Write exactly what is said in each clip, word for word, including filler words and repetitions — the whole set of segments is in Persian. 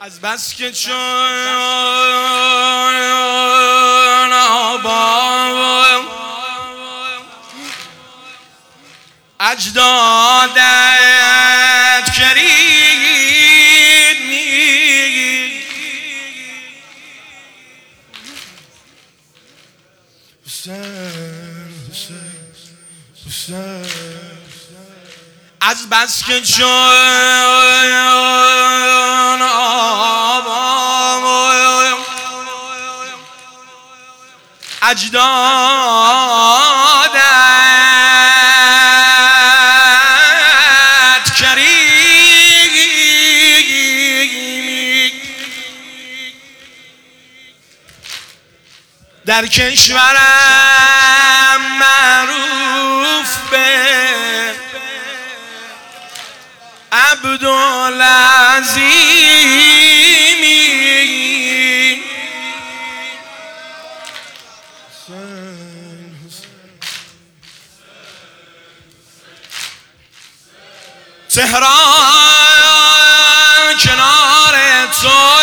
از بس که چون آبا اجدادت کرید از بس که چون آبا اجدادت کریمی در کشورم معروف به عبدالعظیمی تهران کنار تو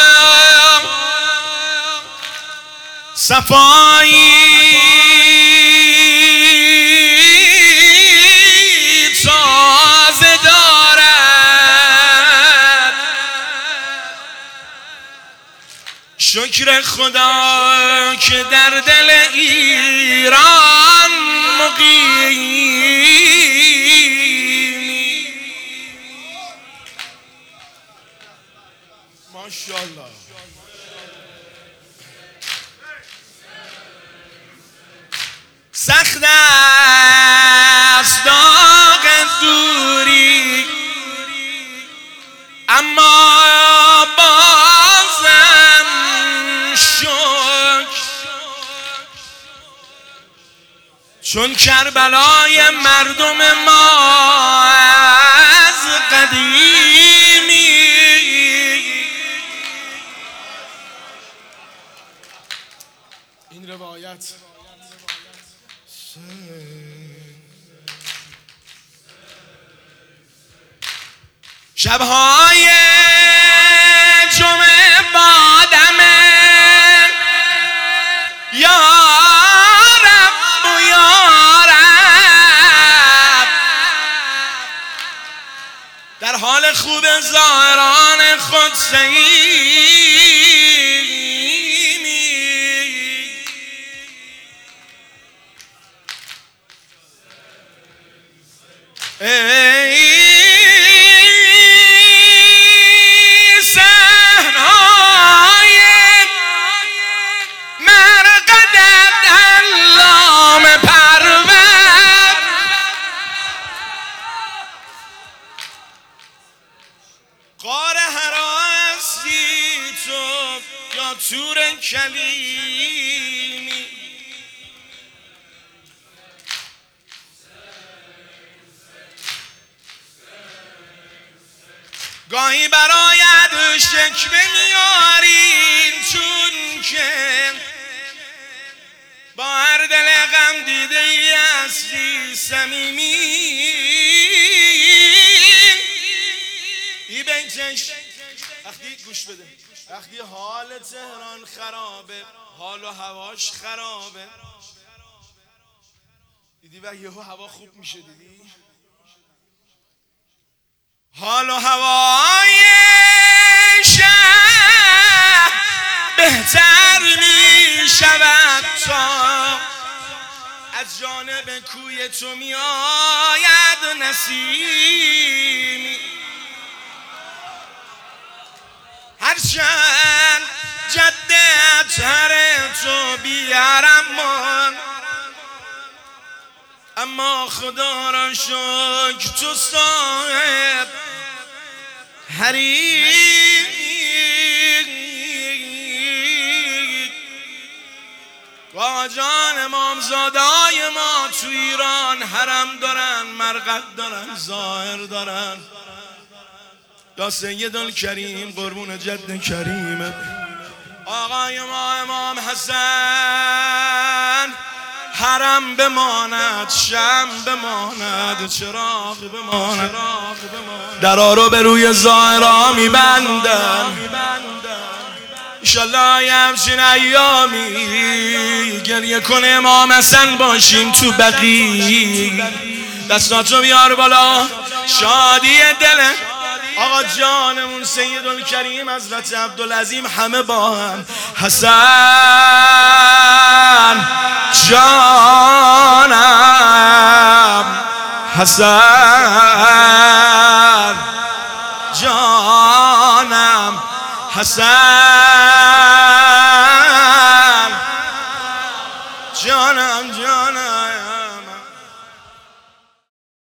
صفایی تازه دارد شکر خدا که در دل ایران مقیمی ماشاءالله. سخت است داغ دوری اما بازم شکر چون کربلای مردم ما از قدیمی این روایت شبهای جمعه بادمه یا رب و یا رب در حال خوب زائران خود سیمی ای غار هراستی تو یا تور کلیمی گاهی برایت شکوه میاریم چون که با هر دل غم دیده ای اصلی صمیمی ای بینچش وقتی گوش بده وقتی حال تهران خرابه حال و هواش خرابه دیدی و یهو هوا خوب میشه دیدی حال و هوای شهر بهتر میشود تا از جانب کوی تو میآید نسیمی هرچند جدت هر تو بیارم اما خدا را شکر تو صاحب حریمی با جان امامزادای ما تو ایران حرم دارن مرقد دارن ظاهر دارن یا سید الکریم قربون جد کریم آقای ما امام حسن حرم بماند شم بماند چراغ بماند درا رو به روی زائرا میبندن انشالله یه همچین ایامی گریه کن امام حسن باشیم تو بقی. دستاتو بیار بالا، شادی دله آقا جانمون سیدالکریم حضرت عبدالعظیم همه با هم. حسن جانم، حسن جانم، حسن